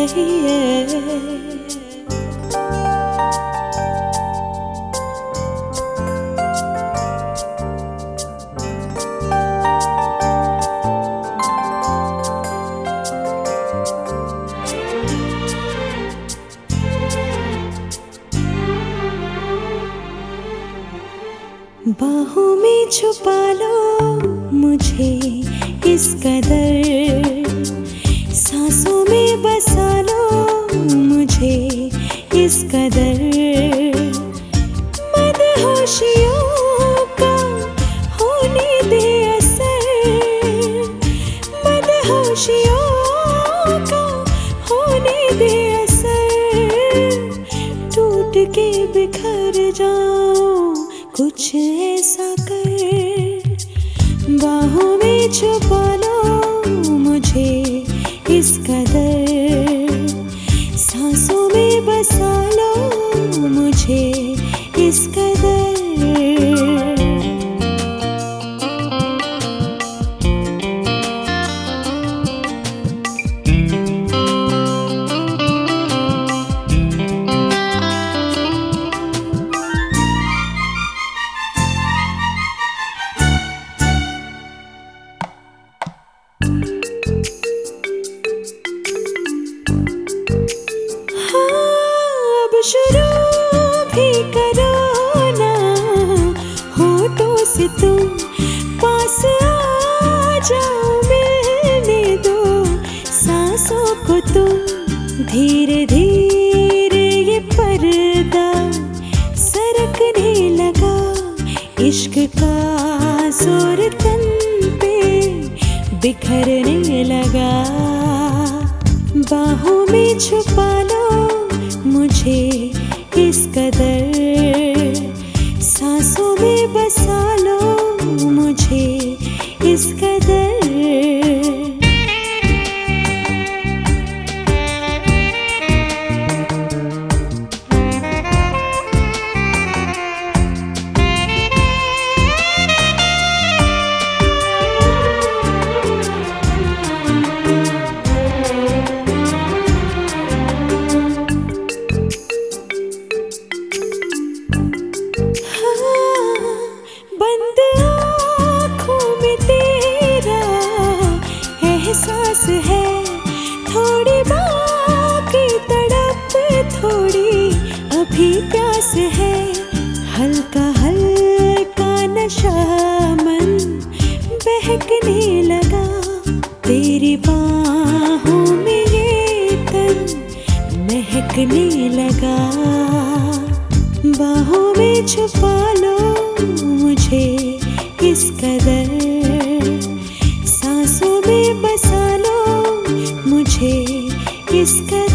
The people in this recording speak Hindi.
बाहों में छुपा लो मुझे इस कदर, सांसों में बसा लो मुझे इस कदर। मदहोशियों का होने दे असर, मदहोशियों का होने दे असर। टूट के बिखर जाओ कुछ ऐसा कर, बाहों में छुपा लो मुझे इस कदर, सांसों में बसा लो मुझे इस कदर। शुरू भी करो ना, होठों से तुम पास आ जाओ, मिलने दो सांसों को तुम। धीरे धीरे ये पर्दा सरकने लगा, इश्क का जोर तन पे बिखरने लगा। बाहों में छुपा लो मुझे इस कदर, सांसों में बसा लो मुझे इस कदर। एहसास है थोड़ी बाकी तड़प, थोड़ी अभी प्यास है। हल्का हल्का नशा मन बहकने लगा, तेरी बाहों में ये तन महकने लगा। बाहों में छुपा लो मुझे इस कदर, सांसों में बसा लो मुझे इस कदर।